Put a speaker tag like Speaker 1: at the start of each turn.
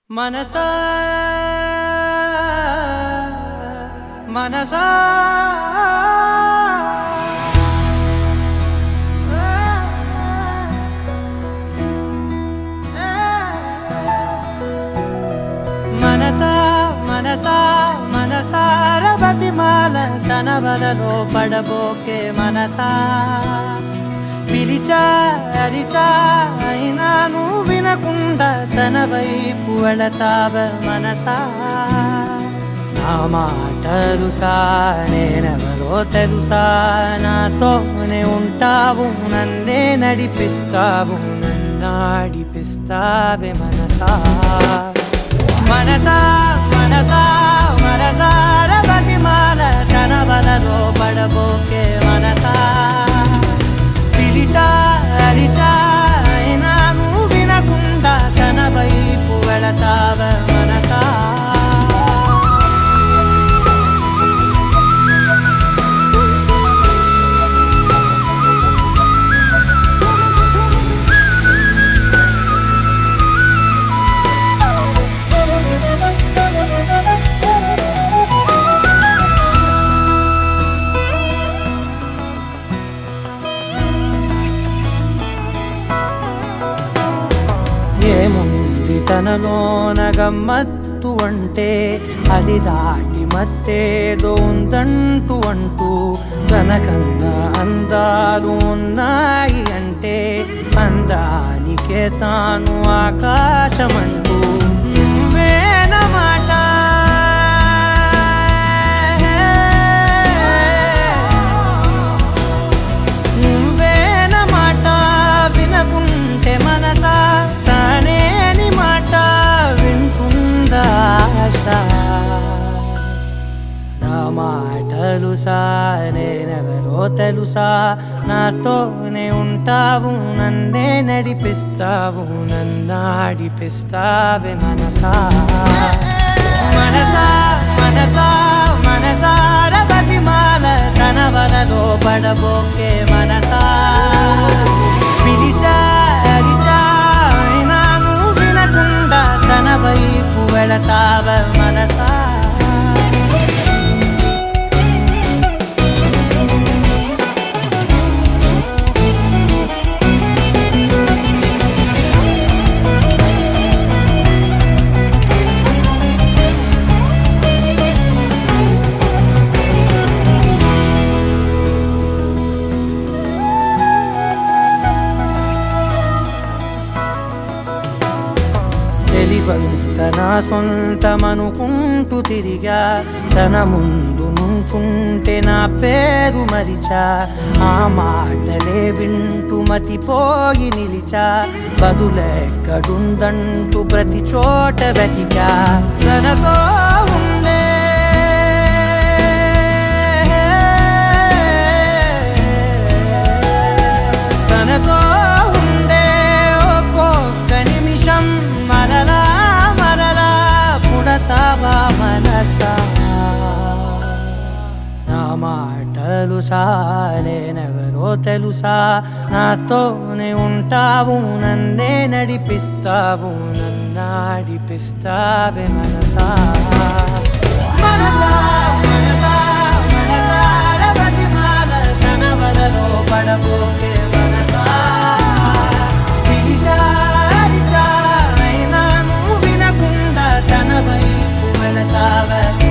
Speaker 1: మనసా మనసా మనసా మనసా మనసార బతిమాల తన వలలో పడబోకే మనసా పిలిచా అరిచా అయినా నువ్వు వినకుండా తన వైపు వెళతావ మనసా నా మాటలుసా నేనెవరో తెలుసా నాతోనే ఉంటావు నన్నే నడిపిస్తావు నన్నాడిపిస్తావే మనసా మనసా మనసా మనసార బతిమాల తన వలలో పడబోకే మనసా పిలిచా అరిచా అయినా నువ్వు వినకుండా తన వైపు వెళతావ మనసా ఏముంది తనలోన గమ్మత్తు అంటే అది దాటి మత్తేదో ఉందంటూ అంటూ తనకన్నా అందాలు ఉన్నాయి అంటే అందానికే తాను ఆకాశమంటూ నువ్వేనమాట నువ్వేనమాట వినకుంటే మనసా తానేని మాట వింటుందా ఆశ నా మాటలుసా నేనెవరో తెలుసా నాతోనే ఉంటావు నన్నే నడిపిస్తావు నన్నాడిపిస్తావే మనసా మనసా మనసా మనసార బతిమాల తన వలలో పడబోకే మనసా పిలిచా అరిచా అయినా నువ్వు వినకుండా తన వైపు వెళతావ మనసా తన సొంతమనుకుంటూ తిరిగా తన ముందు నుంచుంటే నా పేరు మరిచా ఆ మాటలే వింటూ మతిపోయి నిలిచా బదులెక్కడుందంటూ ప్రతి చోట వెతికా తనతో ఉండే తనతో ఉండే ఒక్కొక్క నిమిషం మరలా పుడతావా మనసా నా మాటలుసా నేనెవరో తెలుసా నాతోనే ఉంటావు నన్నే నడిపిస్తావు నన్నాడిపిస్తావే మనసా మనసా మనసా మనసార బతిమాల తన వలలో పడబోకే మనసా పిలిచా అరిచా అయినా నువ్వు వినకుండా తన వైపు వెళతావ